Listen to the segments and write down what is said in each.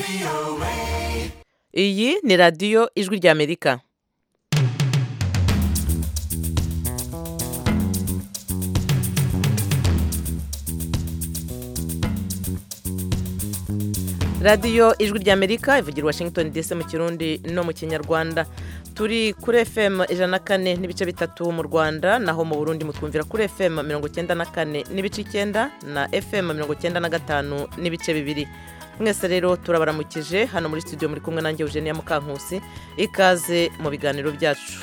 iyi ni radiyo ijwi ry'Amerika. radiyo ijwi ry'Amerika ivugira Washington DC mu Kirundi no mu Kinyarwanda. Turi kuri FM 104 n'ibice bitatu mu Rwanda, naho mu Burundi mutwumvira kuri FM 94 n'ibice 9 na FM 95 n'ibice bibiri. Mwese rero turabaramukije hano muri studio, muri kumwe nanjye Eugenia Mukankusi. Ikaze mu biganiro byacu.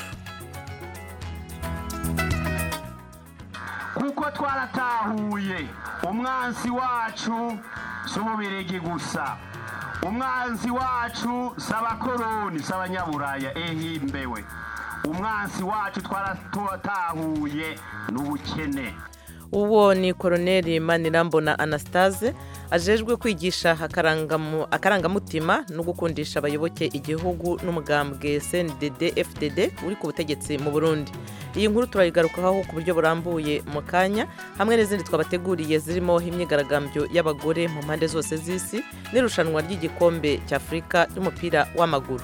Kuko twaratahuye umwansi wacu s'umubirigi gusa, umwansi wacu s'abakoroni s'abanyaburaya ehimbewe, umwansi wacu twaratahuye n'ubukene. Uwo ni Colonel Manirambona Anastase ajejwe kwigisha akarangamutima no gukundisha abayoboke igihugu n'umugambwe CNDD FDD uri ku butegetsi mu Burundi. Iyi nkuru turayigarukaho ku buryo burambuye mu kanya, hamwe n'izindi twabateguriye zirimo imyigaragambyo y'abagore mu mpande zose z'isi n'irushanwa ry'igikombe cy'Afrika y'umupira w'amaguru.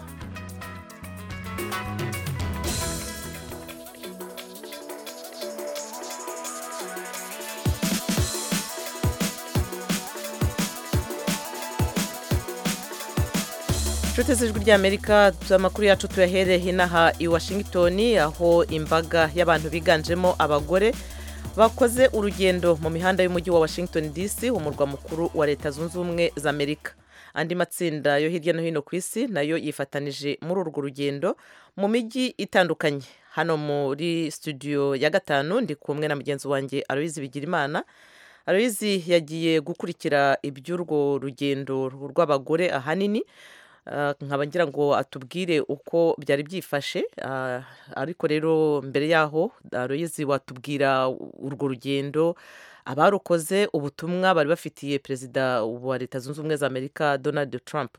Nshuti z'ijwi ry'Amerika, amakuru yacu tuyahereye inaha i Washington, aho imbaga y'abantu biganjemo abagore bakoze urugendo mu mihanda y'umujyi wa Washington DC, umurwa mukuru wa Leta Zunze Ubumwe za Amerika. Andi matsinda yo hirya no hino ku isi nayo yifatanije muri urwo rugendo mu mijyi itandukanye. Hano muri studio ya gatanu ndi kumwe na mugenzi wanjye Aloise Bigirimana. Aloise yagiye gukurikira iby'urwo rugendo rw'abagore ahanini, nkaba ngira ngo atubwire uko byari byifashe, ariko rero mbere yaho Aloise watubwira urwo rugendo, abarukoze, ubutumwa bari bafitiye perezida wa Leta Zunze Ubumwe za Amerika Donald Trump.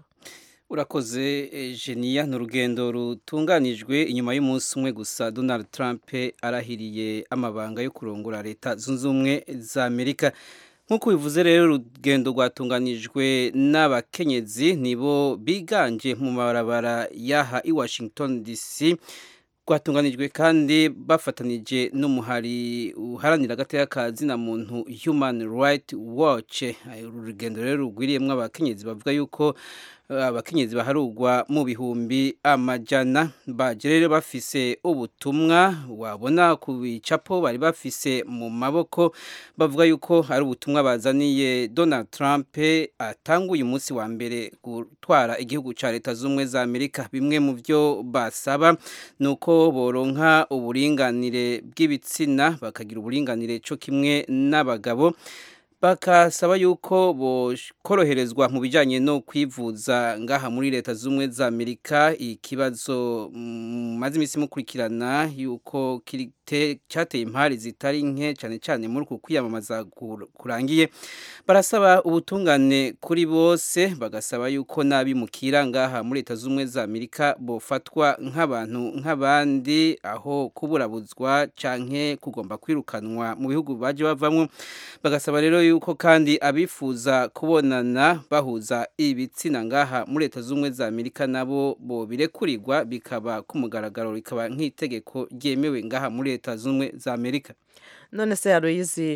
Urakoze Genia, n'urugendo rutunganijwe inyuma y'umunsi umwe gusa Donald Trump arahiriye amabanga yo kurongora Leta Zunze Ubumwe za Amerika. Nk'uko bivuze rero, urugendo rwatunganijwe n'abakenyezi, nibo biganje mu mabarabara yaha i Washington DC. Rwatunganijwe kandi bafatanije n'umuhari uharanira agateka ka zina muntu Human Rights Watch. Urugendo rero rugwiriyemwo abakenyezi bavuga yuko abakenyezi baharugwa mu bihumbi amajana, baje rero bafise ubutumwa wabona ku bicapo bari bafise mu maboko, bavuga yuko ari ubutumwa bazaniye Donald Trump atanguye umunsi wa mbere gutwara igihugu ca Leta Zunze za Amerika. Bimwe mu byo basaba nuko boronka uburinganire bw'ibitsina, bakagira uburinganire cyo kimwe n'abagabo, bakasaba yuko bokoroherezwa mu bijanye no kwivuza ngaha muri Leta Zunze za Amerika. Ikibazo maze imisi mukurikirana yuko cyateye impari zitari nke, cyane cyane muri uku kwiyamamaza kurangiye. Barasaba ubutungane kuri bose, bagasaba yuko n'abimukira ngaha muri Leta Zunze za Amerika bofatwa nk'abantu nk'abandi, aho kuburabuzwa canke kugomba kwirukanwa mu bihugu baje bavamwo. Bagasaba rero yuko kandi abifuza kubonana bahuza ibitsina ngaha muri Leta Zunze za Amerika nabo bo birekurirwa, bikaba ku mugaragaro, bikaba nk'itegeko ryemewe ngaha muri Leta Zunze za Amerika. None se Aloise,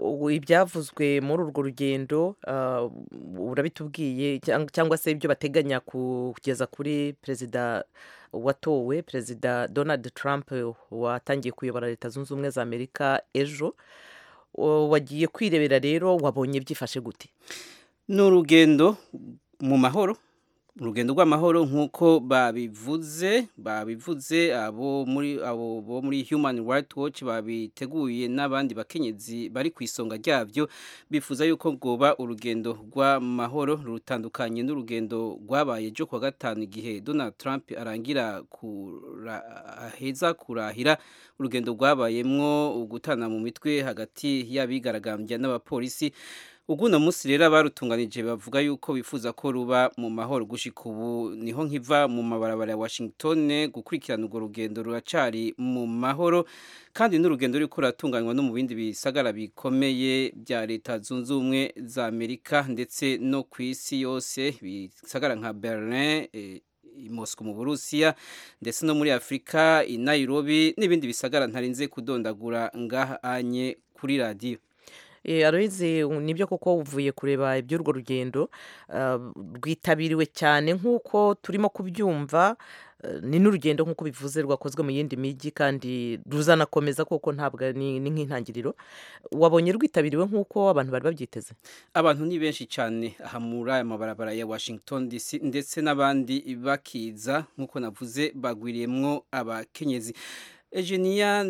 ibyavuzwe muri urwo rugendo urabitubwiye, cyangwa se ibyo bateganya kugeza kuri perezida watowe, perezida Donald Trump watangiye kuyobora Leta Zunze Ubumwe za Amerika ejo, wagiye kwirebera rero, wabonye byifashe gute? N'urugendo mu mahoro, urugendo rw'amahoro nk'uko babivuze abo muri Human Rights Watch babiteguye, n'abandi bakenyezi bari ku isonga ryabyo bifuza yuko ngoba urugendo rw'amahoro rutandukanye n'urugendo rwabaye jo kwa gatanu igihe Donald Trump arangira aheza kurahira. Urugendo rwabayemwo ugutana mu mitwe hagati y'abigaragambya n'abapolisi. uguno munsi rero abarutunganije bavuga yuko bifuza ko ruba mu mahoro gushika ubu niho nkiva mu mabarabara ya Washington gukurikirana urwo rugendo ruracari mu mahoro kandi n'urugendo ruriko ruratunganywa no mu bindi bisagara bikomeye bya Leta Zunze Ubumwe za Amerika ndetse no ku isi yose bisagara nka Berlin i Moscow mu Burusiya ndetse no muri Afrika i Nairobi n'ibindi bisagara ntarinze kudondagura ngahanye kuri radio. Aloyize nibyo koko uvuye kureba iby'urwo rugendo rwitabiriwe cyane nk'uko turimo kubyumva ni n'urugendo nk'uko bivuze rwakozwe mu yindi mijyi kandi ruzanakomeza koko ntabwo ni nk'intangiriro. Wabonye rwitabiriwe nk'uko abantu bari babyiteze? Abantu ni benshi cyane aha muri aya mabarabara ya Washington DC ndetse n'abandi bakiza nk'uko navuze bagwiriyemwo abakenyezi. Eugenia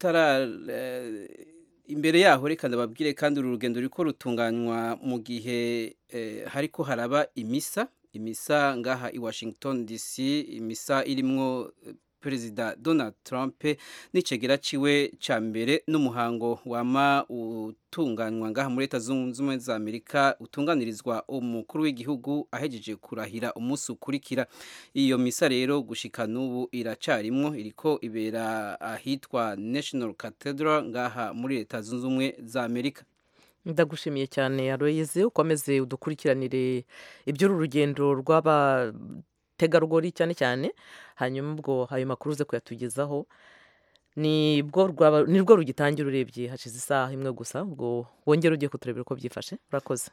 imbere yaho reka ndababwire kandi uru rugendo ruriko rutunganywa mu gihe hariko haraba imisa ngaha i Washington DC, imisa irimwo Perezida Donald Trump n'icegera ciwe ca mbere n'umuhango wama utunganywa ngaha muri Leta Zunze Ubumwe za Amerika utunganirizwa umukuru w'igihugu ahejeje kurahira umunsi ukurikira. Iyo misa rero gushika n'ubu iracarimwo iriko ibera ahitwa National Cathedral ngaha muri Leta Zunze Ubumwe za Amerika. Ndagushimiye cyane Aloyize, ukomeze udukurikiranire iby'uru rugendo rw'aba tegarugori cyane cyane, hanyuma ubwo ayo makuru uze kuyatugezaho nibwo rugitangira urebye hashize isaha imwe gusa, ubwo wongera ugiye kuturebera uko byifashe. Urakoze.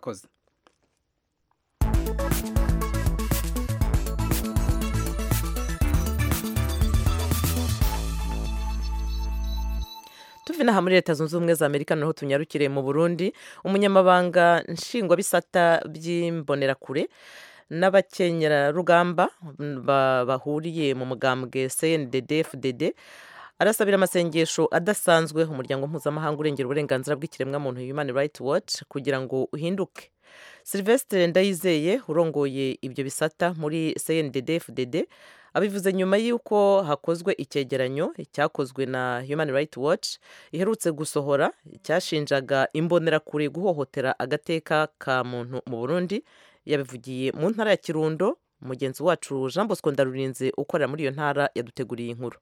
Tuvi naha muri Leta Zunze Ubumwe za Amerika naho tunyarukire mu Burundi. Umunyamabanga nshingwabisata by'imbonerakure n'abakenyerarugamba bahuriye mu mugambwe CNDD-FDD arasabira amasengesho adasanzwe umuryango mpuzamahanga urengera uburenganzira bw'ikiremwamuntu Human Rights Watch kugira ngo uhinduke. Sylvestre Ndayizeye urongoye ibyo bisata muri CNDD-FDD abivuze nyuma y'uko hakozwe icyegeranyo cyakozwe na Human Rights Watch iherutse gusohora cyashinjaga imbonerakure guhohotera agateka ka muntu mu Burundi. Yabivugiye mu ntara ya Kirundo. Mugenzi wacu Jean Bosco Ndarurinze ukorera muri iyo ntara yaduteguriye inkuru.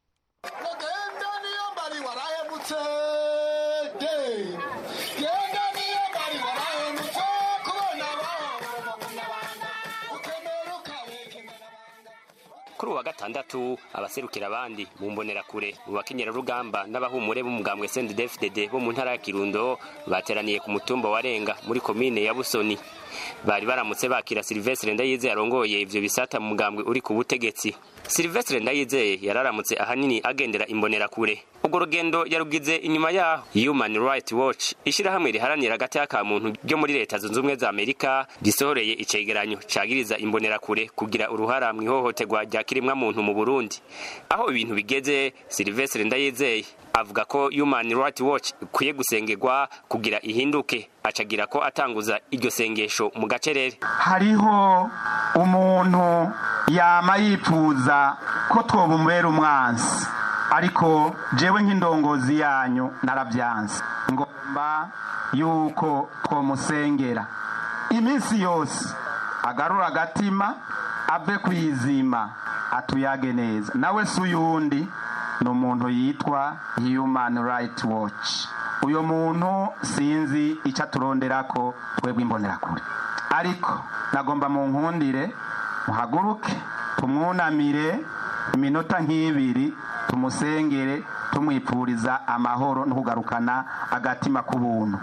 Kuri wa gatandatu abaserukira abandi mu mbonerakure mu bakenyerarugamba n'abahumure b'umugambwe CNDD-FDD bo mu ntara ya Kirundo bateraniye ku mutumba wa Renga muri komine ya Busoni. Bari baramutse bakira Sylvestre Ndayizeye arongoye ivyo bisata mu mugambwe uri ku butegetsi. Sylvestre Ndayizeye yararamutse ahanini agendera imbonerakure. Ubwo rugendo yarugize inyuma yaho Human Rights Watch ishirahamwe riharanira agateka ka muntu ryo muri Leta Zunze Ubumwe za Amerika gisohoreye icegeranyo cagiriza imbonerakure kugira uruhara mu ihohoterwa rya kirimwa muntu mu Burundi. Aho ibintu bigeze, Sylvestre Ndayizeye avuga ko Human Rights Watch kuye gusengerwa kugira ihinduke, acagira ko atanguza iryo sengesho mu gacerere. Hariho umuntu yama yifuza ko twobumubera umwansi, ariko jewe nk'indongozi yanyu narabyanze. Ngomba yuko twomusengera iminsi yose agarura agatima ave kwizima atuyage neza. Nawe suyundi n'umuntu yitwa Human Rights Watch. Uyo muntu sinzi icyo turonderako twebwe imbonerakure, ariko nagomba mu nkundire muhaguruke tumwunamire iminota nk'ibiri tumusengere tumwipfuriza amahoro no kugarukana agatima k'ubuntu.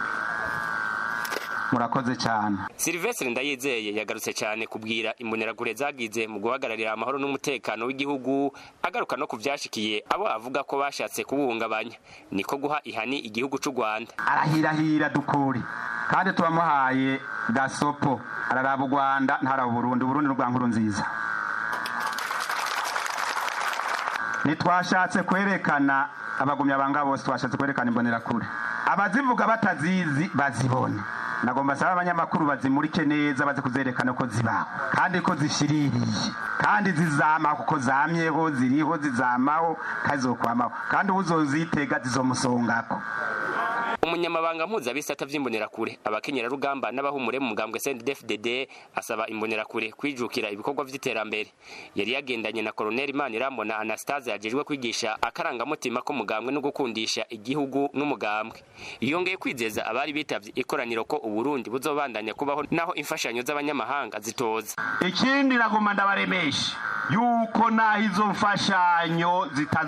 Murakoze cyane. Sylvestre Ndayizeye yagarutse cyane kubwira imbonerakure zagize mu guhagararira amahoro n'umutekano w'igihugu, agaruka no kuvyashikiye abo avuga ko bashatse kubuhungabanya, niko guha ihani igihugu c'u Rwanda. Arahirahira dukuri kandi tubamuhaye gasopo, araraba u Rwanda ntaraba Burundi, Burundi n'u Rwanda nziza. Nitwashatse kwerekana abagumya banga bose, twashatse kwerekana imbonerakure abazivuga batazizi bazibone. Nagomba saba abanyamakuru bazimurike neza, baze kuzerekana ko zibaho kandi ko zishiririye kandi zizama, kuko zamyeho ziriho zizamaho kazokwamaho kandi uzozitega zizomusongako. umunyamabanga mpuzabisata vy'imbonerakure abakenyerarugamba n'abahumure mu mugambwe CNDD-FDD asaba imbonerakure kwijukira ibikorwa vy'iterambere. Yari yagendanye na Colonel Imanirambona Anastase yajejwe kwigisha akarangamutima ko mugambwe no gukundisha igihugu n'umugambwe. Yongeye kwizeza abari bitavye ikoraniro ko Uburundi buzobandanya kubaho naho imfashanyo z'abanyamahanga zitoza. Ikindi nagomba ndabaremesha yuko naho izo mfashanyo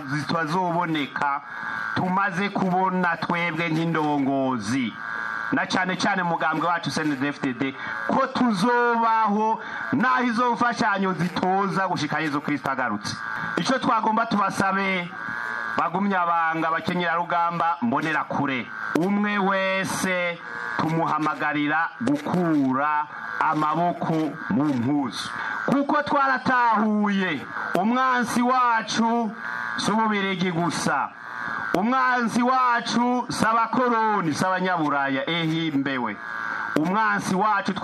zitazoboneka tumaze kubona twebwe nk'indongozi na cyane cyane mugambwe wacu CNDD-FDD ko tuzobaho naho izo mfashanyo zitoza gushika Yesu Kristo agarutse. Ico twagomba tubasabe bagumya abanga abakenyerarugamba mbonerakure, umwe wese tumuhamagarira gukura amaboko mu mpuzu, kuko twaratahuye umwansi wacu s'ububirigi gusa, umwansi wacu s'abakoroni s'abanyaburaya ehimbewe, umwansi wacu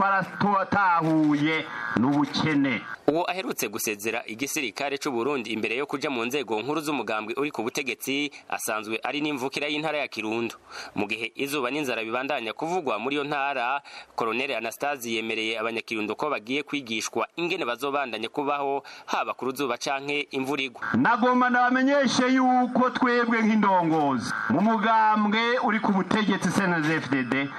twaratahuye n'ubukene. Uwo aherutse gusezera igisirikare c'u Burundi imbere yo kuja mu nzego nkuru z'umugambwe uri ku butegetsi asanzwe ari n'imvukira y'intara ya Kirundo. Mu gihe izuba n'inzara bibandanya kuvugwa muri yo ntara, Colonel Anastase yemereye abanyakirundo ko bagiye kwigishwa ingene bazobandanya kubaho haba ku ruzuba canke imvura igwa. Nagomba ndabamenyeshe yuko twebwe nk'indongozi mu mugambwe uri ku butegetsi CNDD-FDD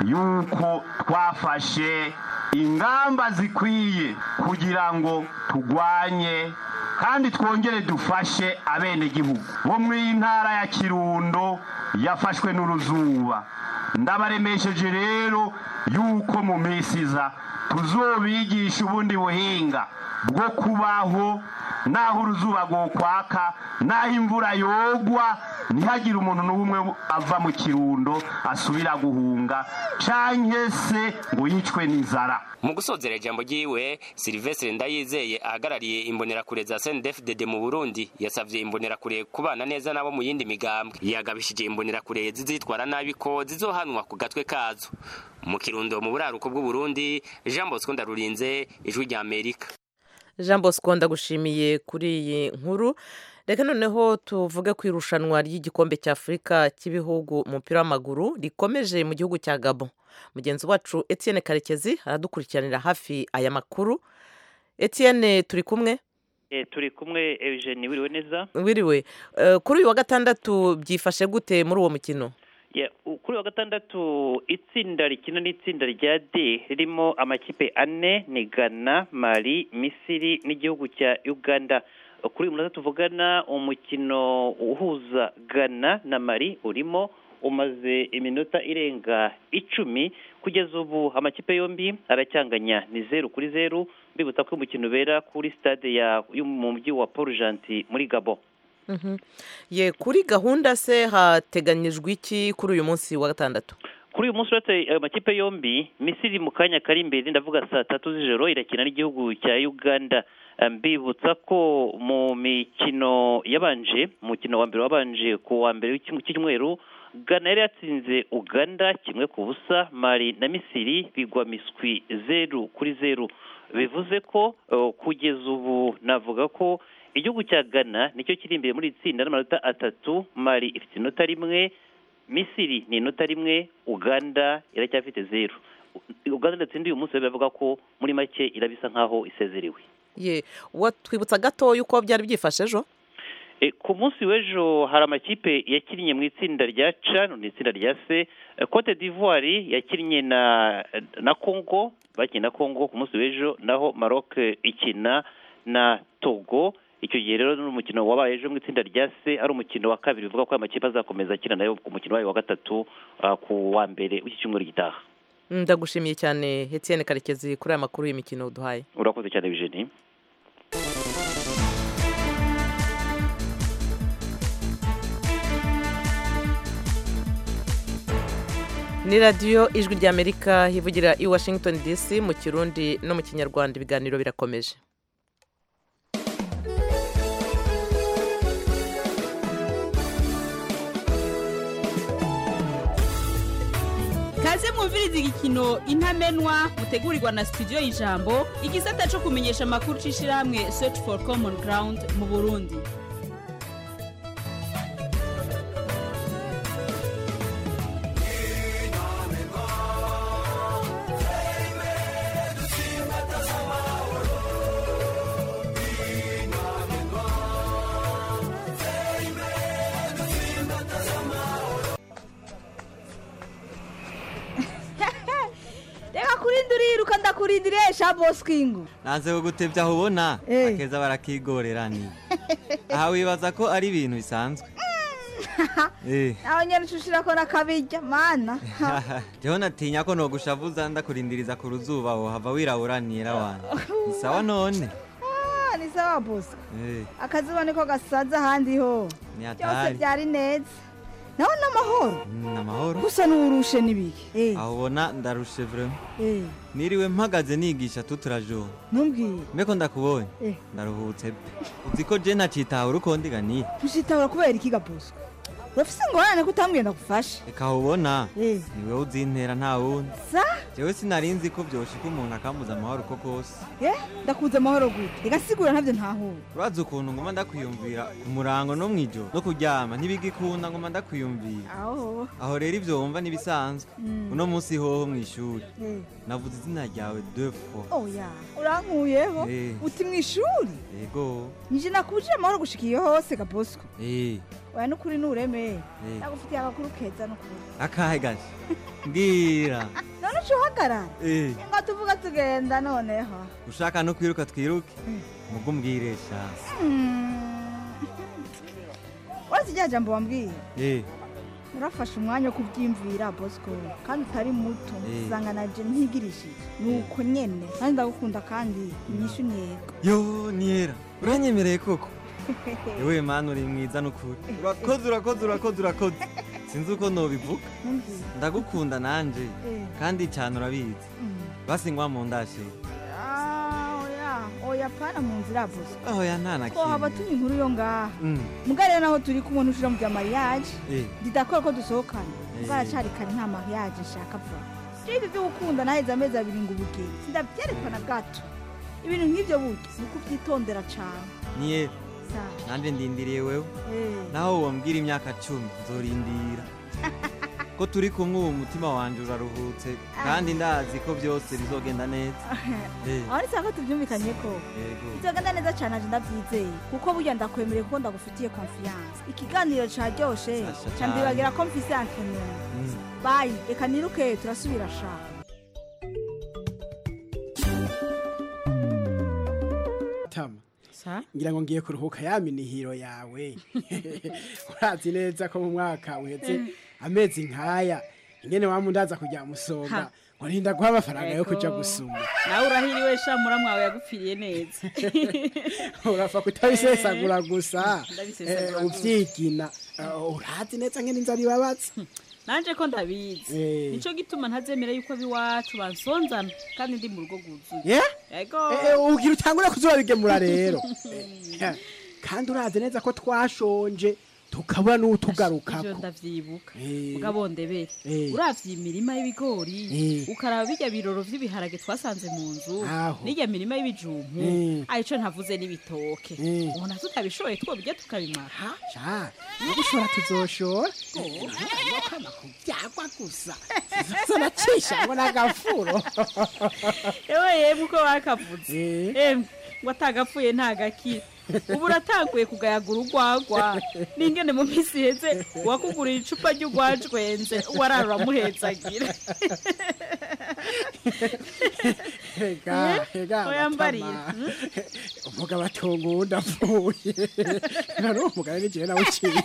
yuko twafashe ingamba zikwiye kugira ngo tugwanye kandi twongere dufashe abene gihugu bo mu ntara ya Kirundo yafashwe n'uruzuba. Ndabaremesheje rero yuko mu misiza tuzobigisha ubundi buhinga bwo kubaho naho uruzuba go kwaka naho imvura yogwa, ntihagire umuntu n'umwe ava mu Kirundo asubira guhunga canke se ngo yicwe n'inzara. Mu gusozera ijambo ryiwe, Sylvestre Ndayizeye ahagarariye imbonerakure za CNDD-FDD mu Burundi yasavye imbonerakure kubana neza nabo mu yindi migambwe. Yagabishije imbonerakure zizitwara nabi ko zizohanwa ku gatwe kazo. Mu Kirundo mu buraruko bw'u Burundi, Jean Bosco Ndarurinze, Ijwi rya Amerika. Jean Bosco ndagushimiye kuri iyi nkuru. Reka noneho tuvuge ku irushanwa ry'igikombe cya Afurika cy'ibihugu mu mupira w'amaguru rikomeje mu gihugu cya Gabon. Mugenzi wacu Etienne Karekezi aradukurikiranira hafi aya makuru. Etienne, turi kumwe? Turi kumwe Eugene, wiriwe neza? Wiriwe. Kuri uyu wa gatandatu byifashe gute muri uwo mukino? Kuri wa gatandatu itsinda rikina n'itsinda rya D ririmo amakipe ane ni Ghana, Mali, Misiri n'igihugu cya Uganda. Kuri uyu munota tuvugana umukino uhuza Ghana na Mali urimo umaze iminota irenga 10. Kugeza ubu amakipe yombi aracyanganya ni 0-0. Mbibutsa ko umukino ubera kuri stade mu mujyi wa Port-Gentil muri Gabon. Ye, kuri gahunda se hateganyijwe iki kuri uyu munsi wa gatandatu? Kuri uyu munsi uretse amakipe yombi, Misiri mu kanya kari imbere ndavuga saa 3 z'ijoro irakina n'igihugu cya Uganda. Mbibutsa ko mu mikino yabanje, umukino wa mbere wabanje ku wa mbere w'icyumweru, Ghana yari yatsinze Uganda 1-0, Mali na Misiri bigwa miswi 0-0. Bivuze ko kugeza ubu navuga ko igihugu cya Ghana nicyo kiri imbere muri itsinda n'amanota 3, Mali ifite inota 1, Misiri ni inota 1, Uganda iracyafite 0. Uganda ndatsinda uyu munsi bavuga ko muri make irabisa nkaho isezerewe. Ye, watwibutsa gato yuko byari byifashe ejo? Ku munsi w'ejo hari amakipe yakinnye mu itsinda rya C n'itsinda rya C. Cote d'Ivoire yakinnye na Congo, bakina Congo ku munsi w'ejo, naho Maroc ikina na Togo. Icyo gihe rero n'umukino wabaye ejo mu itsinda rya C ari umukino wa kabiri, bivuga ko amakipe azakomeza akina nayo ku mukino wayo wa gatatu ku wa mbere w'iki cyumweru gitaha. Ndagushimiye cyane Etienne Karekezi kuri aya makuru y'imikino uduhaye. Urakoze cyane Eugene. Ni radio Ijwi rya Amerika hivugira i Washington DC mu Kirundi no mu Kinyarwanda. Ibiganiro birakomeje. Kaze mwumviriza igikino Intamenwa mutegurirwa na studio y'Ijambo, igisata cyo kumenyesha amakuru cishirahamwe Search for Common Ground mu Burundi. uriruka ndakurindiriye sha Bosquingo. Nanze kugutevya aho ubona akeza barakigorera ni. Aha wibaza ko ari ibintu bisanzwe. Aho nyene ucushira ko nakabijya mana. Jeho natinya ko nogushavuza ndakurindiriza ku ruzuba aho hava wiraburanira wana. Isawa none. Ni sawa Bosco. Akazuba niko gasaza handi ho. Byose byari neza. Naho namahoro. Namahoro. Gusa n'urushe nibiki. Aho ubona ndarushe vraiment. Niriwe mpagaze nigisha tuturajo. Numbwiye. Mbeko ndakubonye. Ndaruhutse. Uziko je nacitaho urukondiga ni. Tushitahura kubera ikiga Bosco. Urafise ngorane kutambwiye ndagufasha. Eka ubona. Niwe uzintera nta wundi. Sa? Jewe sinarinzi ko byoshika umuntu akambuza amahoro ko kose. Ndakuza amahoro gute? Ega sigura ntavyo ntaho. Uraza ukuntu ngoma ndakwiyumvira ku murango no mwijoro no kuryama ntibigikunda ngoma ndakwiyumvira. Aho rero ivyo wumva nibisanzwe. Uno munsi hoho mwishuri. Navuze izina ryawe 2 fois. Oya, urankuyeho. Uti mwishuri? Yego. Nije nakuje amahoro gushikiye hose ga Bosco. Oya nukuri nureme. Ndagufitiye agakuru keza no kuri. Akahe gaje. Ngira. None uhagarara. Ngo tuvuga tugenda noneho. Ushaka no kwiruka twiruke. Mugo mbwiresha. Wazijya jambo wambwiye. Urafashe umwanya wo kubyimvira Bosco kandi utari muto usanga naje ntigirishije nuko nyene kandi ndagukunda kandi inyishu ntiyego. Yo niyera uranyemereye koko. Ewe manu uri mwiza nukuri. Urakoze. Sinzi uko nobivuga. Ndagukunda nanje kandi cyane urabizi. Basi ngwa mu ndashe. Oya pana mu nzira Bosco. Oya ntana ko abatumye inkuru yo ngaha. Mugare naho turi kumwe n'ushira mu bya mariage. Didakora ko dusohokana. Mugara cyari kare nta mariage shaka vuba. Ibi byo gukunda naheza amezi abiri ngo ubuke. Sindabyerekana gato. Ibintu nk'ibyo buke nuko ubyitondera cyane. Niye nanje ndindiriye wewe. Naho wambwira imyaka 10 nzorindira. Ko turi kumwe uwo mutima wanje uraruhutse kandi ndazi ko byose bizogenda neza. Ari sako tubyumvikanye ko. Bizogenda neza cyane aje ndabyizeye kuko burya ndakwemereye ko ndagufitiye confiance. Ikiganiro caryoshe cyambibagira confiance nene. Bye, reka niruke turasubira shaka. Tama. Ngira ngo ngiye kuruhuka yaminihiro yawe. Urazi neza ko mu mwaka uheze amezi nkaya ingene wamundaza kujya musonga ngo ninda guha amafaranga yo kuja gusuma. Nawe urahiriwe sha muramwawe yagupfiriye neza. Urafa kutabisesagura gusa. Uvyigina. Urazi neza ngene inzari babatse. Nanje ko ndabizi. Nico gituma ntazemera yuko abiwacu bansonzana kandi ndi mu rugo guzuye. Yego. Ugira utangura kuzobigemura rero. Kandi urazi neza ko twashonje tukabura n'utugarukako. Ivyo ndavyibuka. Ugabondebere. Uravye imirima y'ibigori, ukaraba bijya biroro vy'ibiharage twasanze mu nzu, n'ijya mirima y'ibijumpu, ayico ntavuze n'ibitoke. Ubona tutabishoye twobijya tukabimara. Sha, nabishora tuzoshora. Kama kubyagwa gusa. Sanacisha ngo nagafuro. Ewe uko wakavuze. Ngo atagapfuye ntagakira. Ubu uratanguye kugayagura urwagwa n'ingene mu minsi heze wakugurira icupa ry'urwajwenze warara uramuhetsagira. Hega oyambariye umugabo atunguye ndapfuye none umugabo n'igihe nawe uciye.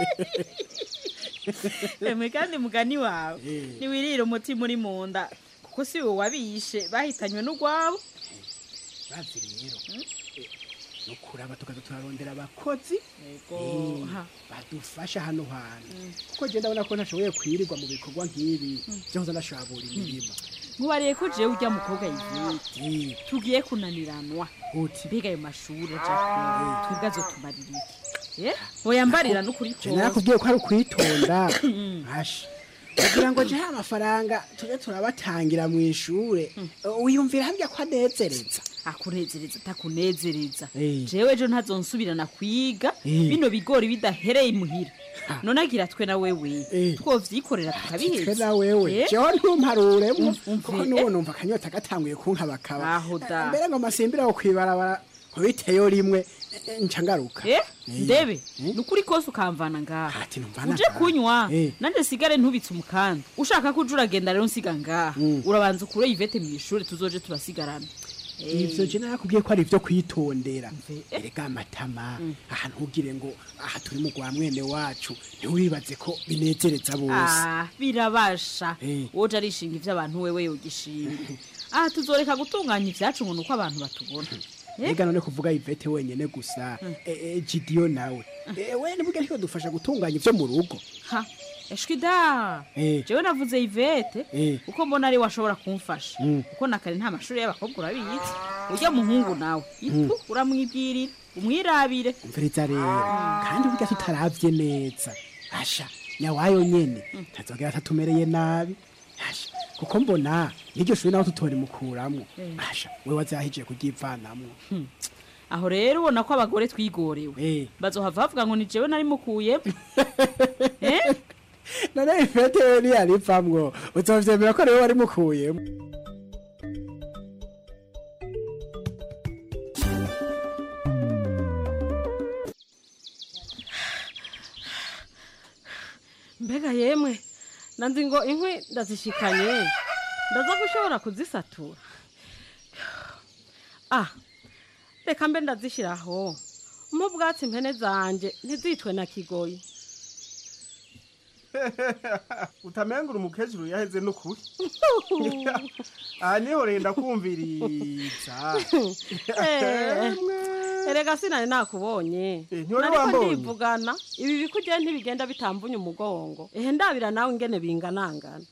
Emwe kandi mugani wawe niwirira umutima uri mu nda kuko si wowe wabishe bahitanywe n'urwabo. Bazi rero nukuraba tukaza turarondera abakozi badufasha hano hantu kuko je ndabona ko ntashoboye kwirirwa mu bikorwa nk'ibi byoza ndashabura imirima. Mubariye ko je ujya mukobwa yivye tugiye kunaniranwa biga ayo mashuri aja twigazo tumarira iki oyambarira n'ukuri ko nakubwiye ko ari kwitonda hashi kugira ngo je amafaranga tuje turabatangira mu ishure uyumvira hambya ko anezereza akunezereza takunezereza jewe ejo ntazonsubirana kwiga bino bigori bidahereye imuhira none agira twe na wewe twovyikorera tukabiheza twe na wewe jewe ntumparuremo kuko nuwo numva kanyota gatanguye kunkabakaba mbere ngo masimbira wo kwibarabara nkubiteyo rimwe nca ngaruka ndebe nukuri kose ukamvana ngaha ati numvana uje kunywa nande sigare ntubitse umukanda ushaka ko uje uragenda rero nsiga ngaha urabanza ukure Yvette mu ishuri tuzoje turasigarana ivyo je nakubwiye ko ari ivyo kwitondera erega amatama ahantu ugire ngo aha turi mu gwa mwene wacu ntiwibaze ko binezereza bose birabasha woje arishinga ivy'abantu wewe yogishinga tuzoreka gutunganya ivyacu ngo nuko abantu batubona Ega none kuvuga Yvette wenyene gusa Gidio nawe we nibuge ariko dufasha gutunganya ivyo mu rugo eshwida jewe navuze Yvette uko mbona ari washobora kumfasha uko nakare nta mashuri y'abakobwa urabizi ujya muhungu nawe itu uramwibwirira umwirabire umviriza rero kandi burya tutaravye neza asha nyawayo nyene tazogera tatumereye nabi asha kuko mbona niryo shuri naho tutori mukuramwo asha we wazahije kugivanamwo aho rero ubona ko abagore twigorewe bazohava bavuga ngo ni jewe nari mukuye none Yvette we ntiyaripfamwo uzovyemera ko rero wari mukuyemo mbega yemwe nanzi ngo inkwi ndazishikanye ndaza gushobora kuzisatura reka mbe ndazishiraho mu bwatsi impene zanje ntizitwe na kigoyi utamengura umukecuru yaheze n'ukuri aha niho renda kumviriza erega sinari nakubonye nariko ndivugana ibi bikujye ntibigenda bitambunya umugongo ndabira nawe ingene binganangana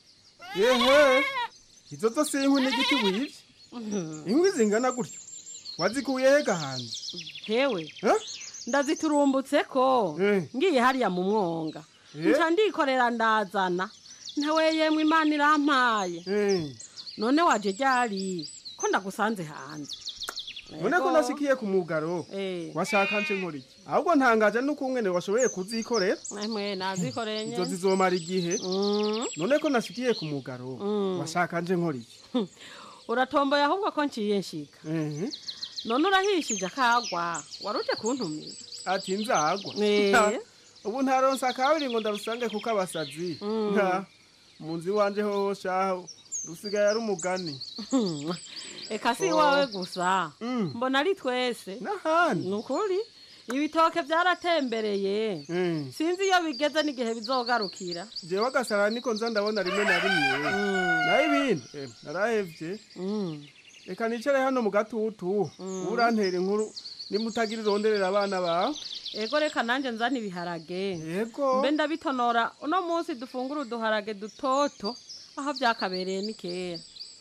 izo zose inkwi n'igiti wivye inkwi zingana gutyo wazikuye hega hanze hewe ndaziturumbutse ko ngiye hariya mu mwonga nca ndikorera ndazana ntawe yemwe Imana irampaye none waje ryari ko ndagusanze hanze none ko nashikiye ku mugaro washaka nce nkora iki ahubwo ntangaje nuko umwene washoboye kuzikorera nazikoreye izo zizomara igihe none ko nashikiye ku mugaro washaka nce nkora iki uratomboye ahubwo ko nciye nshika none urahishije akagwa waruje kuntumira ati nzagwa ubu ntaronsa akabiri ngo ndarusange kuko abasazi mu nzu iwanje hoho shaho rusigaye ari umugani eka si iwawe gusa mbona ari twese n'ahandi ni ukuri ibitoke byaratembereye sinzi iyo bigeze n'igihe bizogarukira jewe agasara niko nza ndabona rimwe na rimwe naho ibindi narahevye reka nicare hano mu gatutu urantera inkuru nimutagira ironderera abana bawe ego reka nanje nzana ibiharage mbe ndabitonora uno munsi dufungura uduharage dutoto aho byakabereye ni kera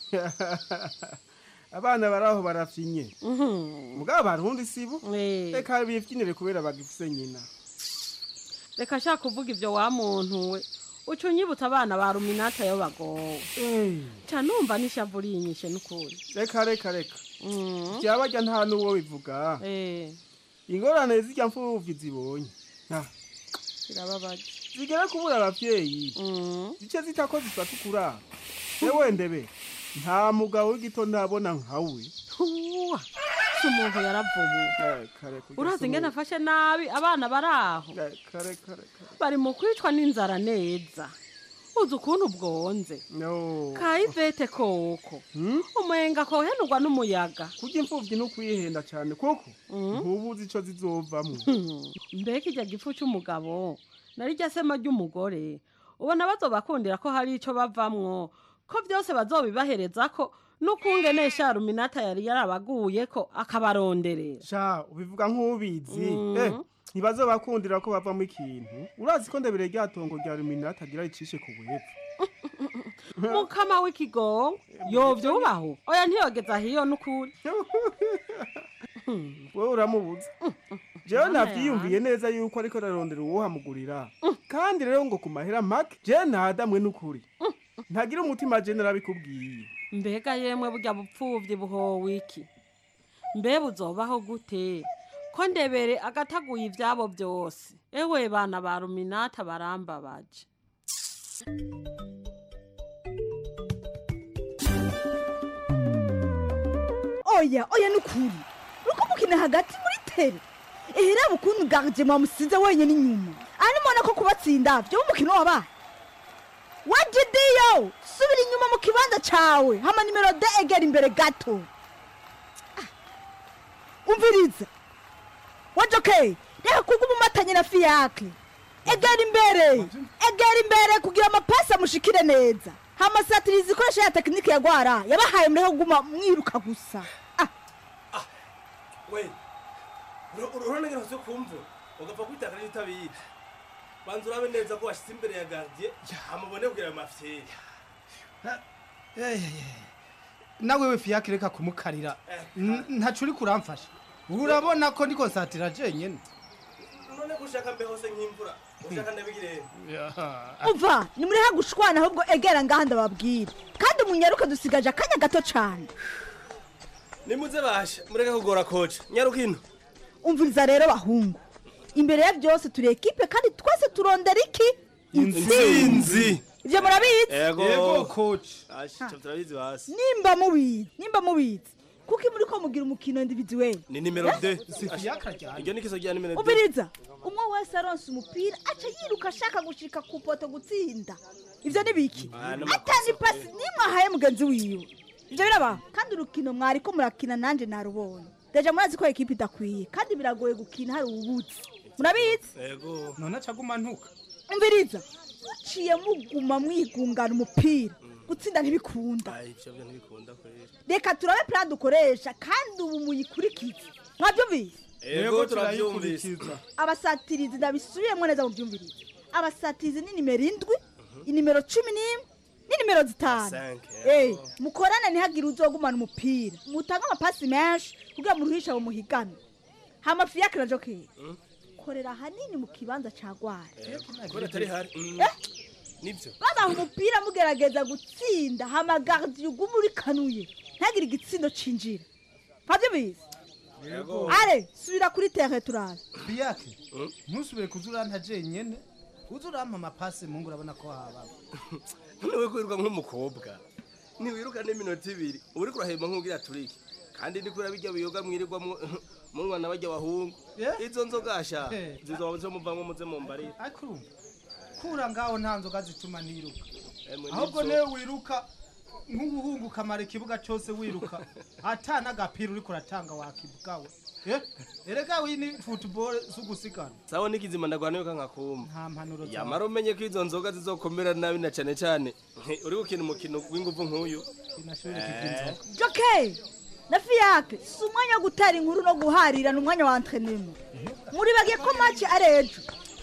abana baraho barafyinye mugabo barundi sibo reka bifyinire kubera bagifise nyina reka shaka kuvuga ivyo wa muntu we uco nyibutsa abana ba Ruminata yo bagowe numva nishavu rinyishe n'ukuri reka byabarya nta n'uwo bivuga ingorane zijya mfuvyi zibonye zirababaje zigera kubura abavyeyi zice zitako zifata ukura ewe ndebe nta mugabo w'igito ntabona nkawe si umuntu yaravuye urazi ingene afashe nabi abana baraho bari mu kwicwa n'inzara neza uzi ukuntu bwonze ka Yvette koko umuyenga kohenurwa n'umuyaga kurya imfuvyi no kwihenda cyane koko ntubuzi ico zizovamwo mbega irya gifu c'umugabo narirya sema ry'umugore ubona bazobakundira ko hari ico bavamwo ko byose bazobibahereza ko nukungenesha Ruminata yari yarabaguye ko akabaronderera sha ubivuga nk'ubizi ntibazobakundira ko bavamo ikintu urazi ko ndebere ryatongo rya Ruminata agira icishe ku buhepfo mukama w'ikigongo yovyo ubaho oya ntiyogeza hiyo n'ukuri wewe uramubuza jewe navyiyumviye neza yuko ariko ararondera uwohamugurira kandi rero ngo ku mahera make je ntadamwe n'ukuri ntagira umutima je narabikubwiye mbega yemwe burya bupfuvyi buhowe iki mbe buzobaho gute ko ndebere agataguye ivyabo byose ewe bana ba Ruminata barambabaje oya nukuri mukine hagati muri tere reba ukuntu gardien mwamusize wenyine inyuma ari mubona ko kubatsinda byo umukino wabaye wajidiyo subira inyuma mu kibanza cawe hama nimero D egera imbere gato umviriza wajokeye reka kuguma umatanye na Fiacre egera imbere kugira amapasi amushikire neza hama satirizi ikoresha ya tekinike ya gwara yabahaye muriho guma mwiruka gusa we urone ngero zo kumva ugapfa kwitaka n'itabiye banza urabe neza ko washitse imbere ya gardien amubone kugira amafyeri nawe we Fiacre reka kumukarira ntacu uri kuramfasha urabona ko ndiko nsatira jenyene none gushaka mbe hose nk'imvura ushaka ndabigire uva ni muri hagushwana ahubwo egera ngaha ndababwira kandi munyaruka dusigaje akanya gato cyane nimuze basha mureka kugora coach nyarukino umviriza rero bahungu imbere ya byose turi equipe kandi twese turondera iki intsinzi ivyo murabizi yego coach turabizi basi nimba mubizi kuki muri ko mugira umukino individuel ni numero 2 iryo nikiso rya numero 2 ubiriza umwe wese aronse umupira aca yiruka ashaka gushika ku poto gutsinda ivyo nibiki atani pasi nimwe ahaye mugenzi wiwe ivyo biraba kandi urukino mwari ko murakina nanje narubonye deja murazi ko equipe idakwiye kandi biragoye gukina hari ubuzi murabizi yego none acaguma ntuka umviriza uciye muguma mwigungana umupira gutsinda ntibikunda reka turabe plan dukoresha kandi ubu muyikurikiza mwabyumvise yego turabyumvise abasatirizi ndabisubiyemo neza mu byumvirize abasatirizi ni nimero 7 inimero 11 ni nimero 5 mukorana ntihagire uzogumana umupira mutanga amapasi menshi kugira muruhisha mu muhigano hama Fiacre na Joker korera hanini mu kibanza ca gwara kora tari hari nivyo baba umupira mugerageza gutsinda hama gardien ugumuri kanuye ntagire igitsindo cinjira pavyo bizi yego are subira kuri terre turara Fiacre ntusubire kuzuranta jenyene uzurampa amapasi mungu urabona ko haba niwe kwiruka nk'umukobwa niwiruka n'iminota 2 uri kurahema nk'ugira turiki kandi ndi kura bijya biyoga mwirirwa mu mwana bajya bahungu izo nzogasha zizobazo muvamwe muze mu mbarira akurumva kura ngaho nta nzoga zituma niruka ahubwo newe wiruka nk'ubuhungu kamara ikibuga cyose wiruka atana agapira uri kuratanga wakibugawe erega wini football sugusikana sawa nikizima ndagwana yo nkakumva nta mpanuro zawe yamara umenye ko izo nzoga zizokomera nabi na cyane cyane uri gukina umukino w'inguvu nk'uyu inashobora kiginzo Joker na Fiacre sumwanya gutara inkuru no guharira n'umwanya wa entraînement muri bagiye ko match arejo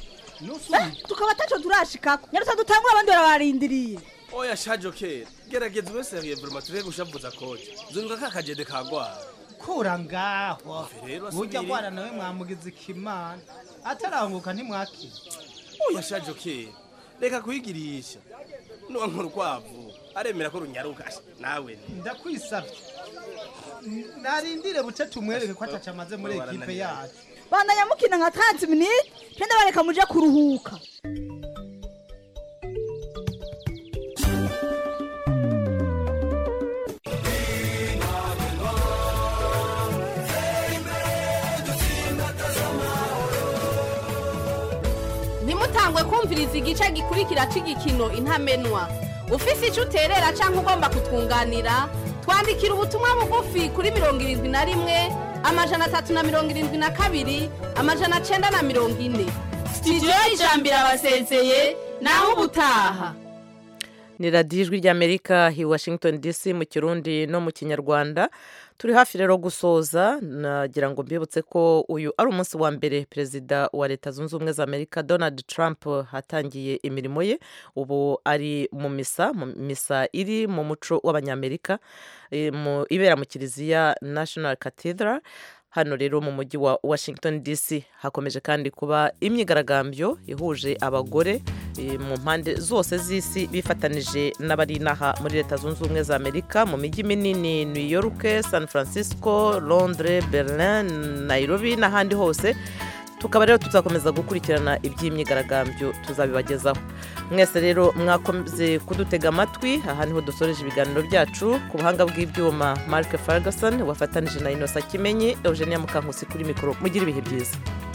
tukaba tacho turashikako nyarusa dutangura abandi barabarindiriye oya sha Joker gerageza ube serieux vraiment tureke gushavuza coach zunuka kakajede kagwara kura ngaho burya gwara nawe mwamugize ikimana ataranguka ntimwakira oya sha Joker reka kuyigirisha no nkuru kwavu aremera ko runyaruka nawe ndakwisavye narindire buce tumwereke ko atacamaze muri equipe yacu bandanya mukina nka 30 minutes pende bareka muje kuruhuka nimutangwe kumviriza igice gikurikira c'igikino intamenwa ufise ico uterera canke ugomba kutwunganira twandikira ubutumwa bugufi kuri 71 amajana 372 amajana 940 studio y'ijambiro abasezeye naho ubutaha ni radiyo ijwi ry'amerika hi Washington DC mu kirundi no mu kinyarwanda turi hafi rero gusoza nagira ngo mbibutse ko uyu ari umunsi wa mbere perezida wa leta zunze ubumwe za Amerika Donald Trump hatangiye imirimo ye ubu ari mu misa iri mu muco w'abanyamerika ibera mu kiliziya National Cathedral hano rero mu mujyi wa Washington DC hakomeje kandi kuba imyigaragambyo ihuje abagore mu mpande zose z'isi bifatanije n'abari naha muri leta zunze ubumwe za Amerika mu mijyi minini New York, San Francisco, Londres, Berlin, Nairobi n'ahandi hose tukaba rero tuzakomeza gukurikirana iby'imyigaragambyo tuzabibagezaho. Mwese rero mwakomeze kudutega amatwi. Aha niho dusoreje ibiganiro byacu. Ku buhanga bw'ibyuma Mark Ferguson wafatanije na Innocent Kimenyi, Eugenia Mukankusi kuri mikoro. Mugire ibihe byiza.